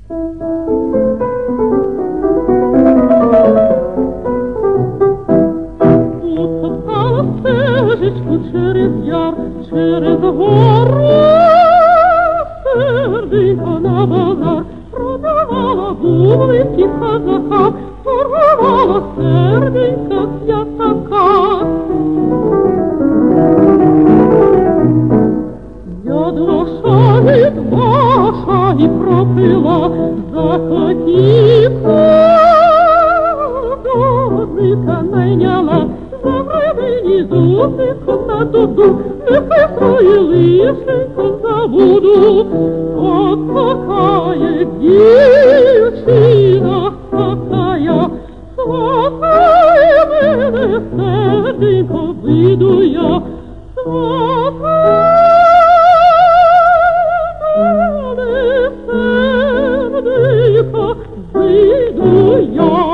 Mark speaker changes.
Speaker 1: Через яр, через гору, серденько на базар, продавала булочки казакам, торгувала серденько п'ятака. Я два шаги пропила, захотівка, дозика найняла, мені зубнику на дуду, нехай свої лишенько забуду. От такая дівчина, такая, сватає мене серденько, вийду я, сватає мене серденько, вийду я.